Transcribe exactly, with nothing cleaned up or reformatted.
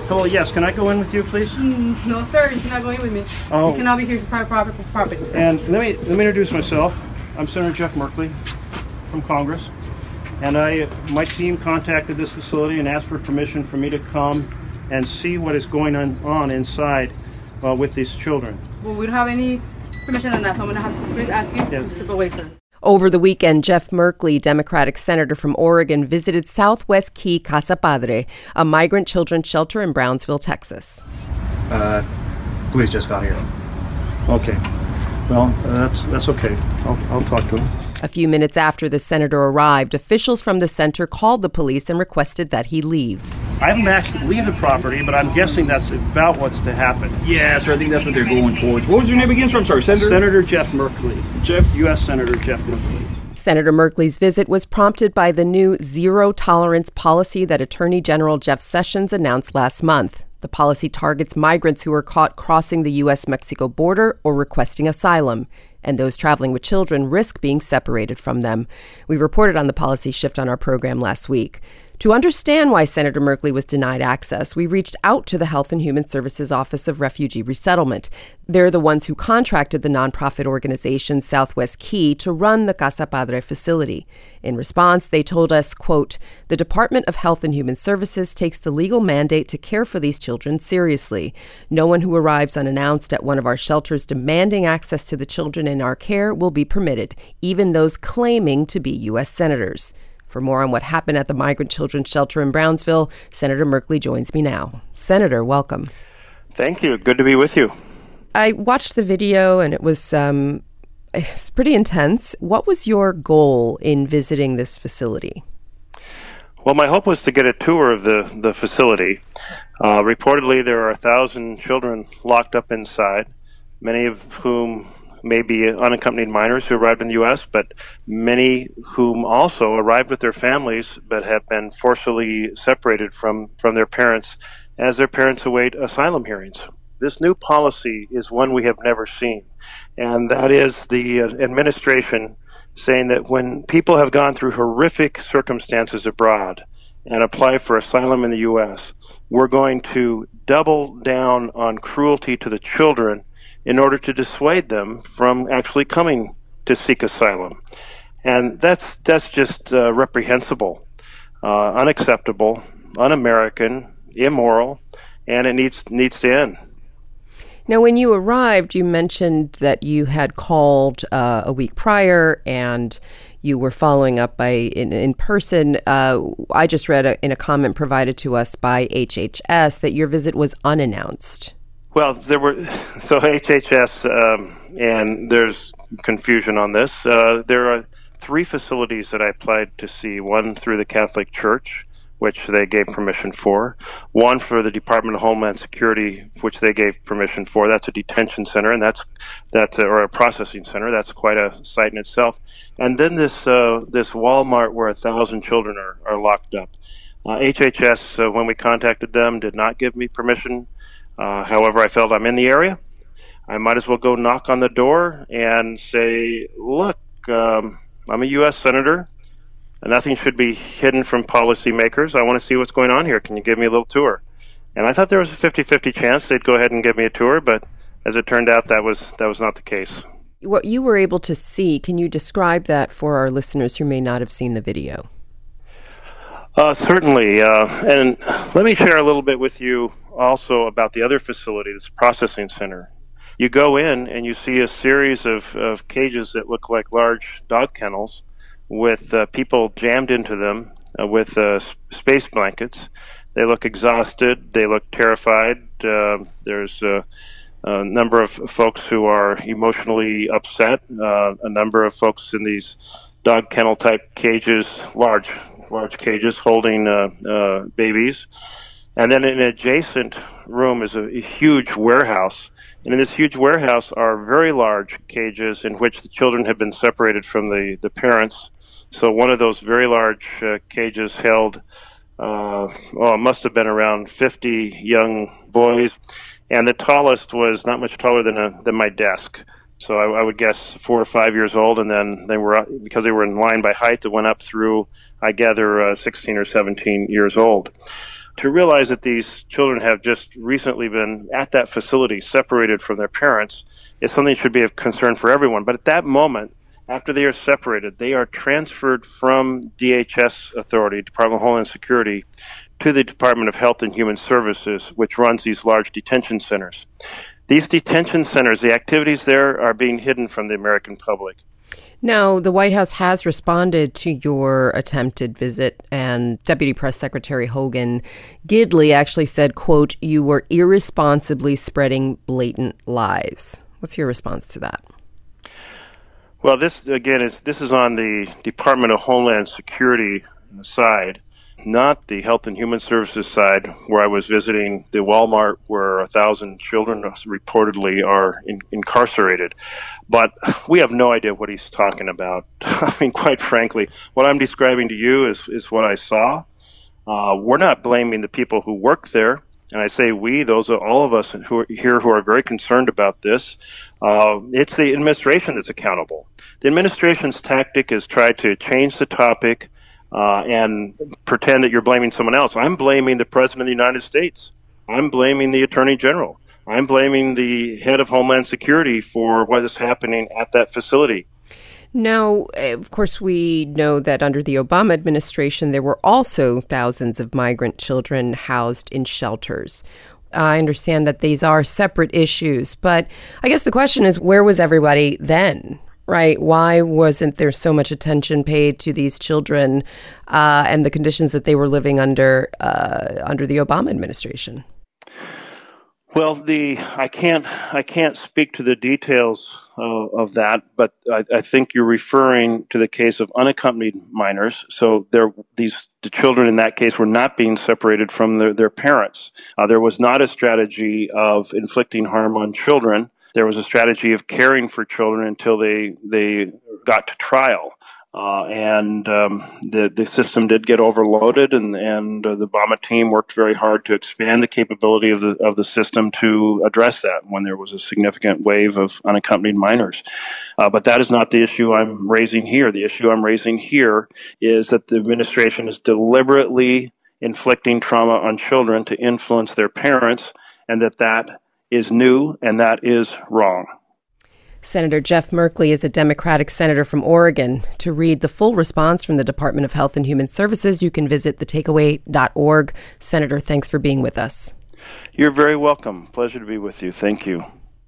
Hello, yes, can I go in with you, please? Mm, no, sir, you're not going with me. Oh. You cannot be here to private property. property and let me let me introduce myself. I'm Senator Jeff Merkley from Congress, and I my team contacted this facility and asked for permission for me to come and see what is going on, on inside uh, with these children. Well, we don't have any permission on that, so I'm going to have to please ask you yes. to step away, sir. Over the weekend, Jeff Merkley, Democratic senator from Oregon, visited Southwest Key Casa Padre, a migrant children's shelter in Brownsville, Texas. Uh, police just got here. Okay. Well, uh, that's that's okay. I'll, I'll talk to him. A few minutes after the senator arrived, officials from the center called the police and requested that he leave. I haven't asked to leave the property, but I'm guessing that's about what's to happen. Yeah, sir, I think that's what they're going towards. What was your name again, sir? I'm sorry, Senator? Senator Jeff Merkley. Jeff? U S Senator Jeff Merkley. Senator Merkley's visit was prompted by the new zero-tolerance policy that Attorney General Jeff Sessions announced last month. The policy targets migrants who are caught crossing the U S Mexico border or requesting asylum, and those traveling with children risk being separated from them. We reported on the policy shift on our program last week. To understand why Senator Merkley was denied access, we reached out to the Health and Human Services Office of Refugee Resettlement. They're the ones who contracted the nonprofit organization Southwest Key to run the Casa Padre facility. In response, they told us, quote, "The Department of Health and Human Services takes the legal mandate to care for these children seriously. No one who arrives unannounced at one of our shelters demanding access to the children in our care will be permitted, even those claiming to be U S senators." For more on what happened at the migrant children's shelter in Brownsville, Senator Merkley joins me now. Senator, welcome. Thank you. Good to be with you. I watched the video, and it was, um, it was pretty intense. What was your goal in visiting this facility? Well, my hope was to get a tour of the, the facility. Uh, reportedly, there are a thousand children locked up inside, many of whom may be unaccompanied minors who arrived in the U S, but many whom also arrived with their families but have been forcibly separated from, from their parents as their parents await asylum hearings. This new policy is one we have never seen, and that is the uh, administration saying that when people have gone through horrific circumstances abroad and apply for asylum in the U S, we're going to double down on cruelty to the children in order to dissuade them from actually coming to seek asylum. And that's that's just uh, reprehensible, uh, unacceptable, un-American, immoral, and it needs needs to end. Now, when you arrived, you mentioned that you had called uh, a week prior and you were following up by in, in person. Uh, I just read a, in a comment provided to us by H H S that your visit was unannounced. Well, there were, so H H S, um, and there's confusion on this. Uh, there are three facilities that I applied to see, one through the Catholic Church, which they gave permission for, one for the Department of Homeland Security, which they gave permission for. That's a detention center, and that's, that's a, or a processing center. That's quite a site in itself. And then this, uh, this Walmart where a thousand children are, are locked up. Uh, H H S, uh, when we contacted them, did not give me permission. Uh, however, I felt I'm in the area. I might as well go knock on the door and say, look, um, I'm a U S senator. And nothing should be hidden from policymakers. I want to see what's going on here. Can you give me a little tour? And I thought there was a fifty-fifty chance they'd go ahead and give me a tour, but as it turned out, that was that was not the case. What you were able to see, can you describe that for our listeners who may not have seen the video? Uh, certainly. Uh, and let me share a little bit with you also about the other facility, this processing center. You go in and you see a series of, of cages that look like large dog kennels with uh, people jammed into them uh, with uh, space blankets. They look exhausted. They look terrified. Uh, there's uh, a number of folks who are emotionally upset. Uh, a number of folks in these dog kennel type cages, large large cages holding uh, uh, babies. And then in an adjacent room is a, a huge warehouse. And in this huge warehouse are very large cages in which the children have been separated from the, the parents. So one of those very large uh, cages held, uh, oh, it must have been around fifty young boys. And the tallest was not much taller than a, than my desk. So I, I would guess four or five years old, and then they were, because they were in line by height, that went up through, I gather, uh, sixteen or seventeen years old. to realize that these children have just recently been at that facility separated from their parents is something that should be of concern for everyone. But at that moment, after they are separated, they are transferred from D H S authority, Department of Homeland Security, to the Department of Health and Human Services, which runs these large detention centers. These detention centers, the activities there are being hidden from the American public. Now, the White House has responded to your attempted visit, and Deputy Press Secretary Hogan Gidley actually said, quote, "You were irresponsibly spreading blatant lies." What's your response to that? Well, this, again, is this is on the Department of Homeland Security side, not the Health and Human Services side, where I was visiting the Walmart where a thousand children reportedly are in, incarcerated. But we have no idea what he's talking about. I mean, quite frankly, what I'm describing to you is, is what I saw. Uh, we're not blaming the people who work there. And I say we, those are all of us who are here who are very concerned about this. Uh, it's the administration that's accountable. The administration's tactic is try to change the topic uh, and pretend that you're blaming someone else. I'm blaming the President of the United States. I'm blaming the Attorney General. I'm blaming the head of Homeland Security for what is happening at that facility. Now, of course, we know that under the Obama administration, there were also thousands of migrant children housed in shelters. I understand that these are separate issues, but I guess the question is, where was everybody then, right? Why wasn't there so much attention paid to these children uh, and the conditions that they were living under uh, under the Obama administration? Well, the I can't I can't speak to the details of, of that, but I, I think you're referring to the case of unaccompanied minors. So there, these the children in that case were not being separated from their, their parents. Uh, there was not a strategy of inflicting harm on children. There was a strategy of caring for children until they they got to trial. Uh, and um, the the system did get overloaded, and and uh, the Obama team worked very hard to expand the capability of the of the system to address that when there was a significant wave of unaccompanied minors. Uh, but that is not the issue I'm raising here. The issue I'm raising here is that the administration is deliberately inflicting trauma on children to influence their parents, and that that is new and that is wrong. Senator Jeff Merkley is a Democratic senator from Oregon. To read the full response from the Department of Health and Human Services, you can visit the takeaway dot org. Senator, thanks for being with us. You're very welcome. Pleasure to be with you. Thank you.